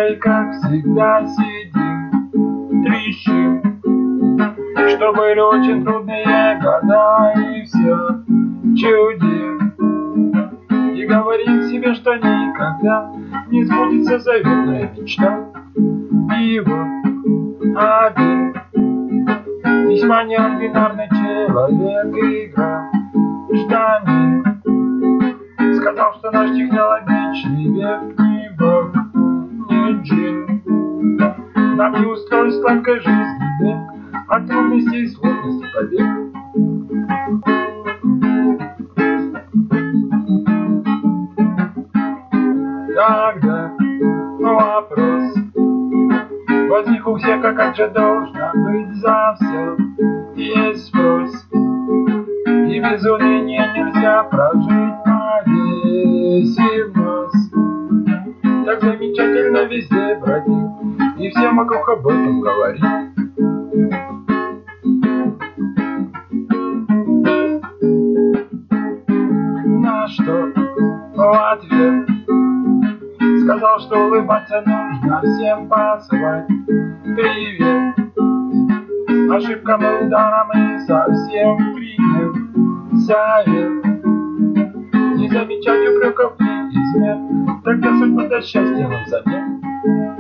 тобой, как всегда, сидим, трещим, что были очень трудные года, и все чудим. И говорим себе, что никогда не сбудется заветная мечта. Его один весьма неординарный человек, игра штанин, сказал, что наш технологичный век не бог, не джин. Нам не устроить сладкой жизни век от трудностей и сложностей побег. Тогда вопрос возник у всех, а как же должно быть за все есть спрос. И без уныния нельзя прожить, повесив нос. Так замечательно везде бродить, и всем вокруг об этом говорить. На что в ответ сказал, что улыбаться нужно всем, посылать привет. Ошибкам и ударом и совсем принял совет не замечать упреков и измен, тогда судьба даст счастья нам самим.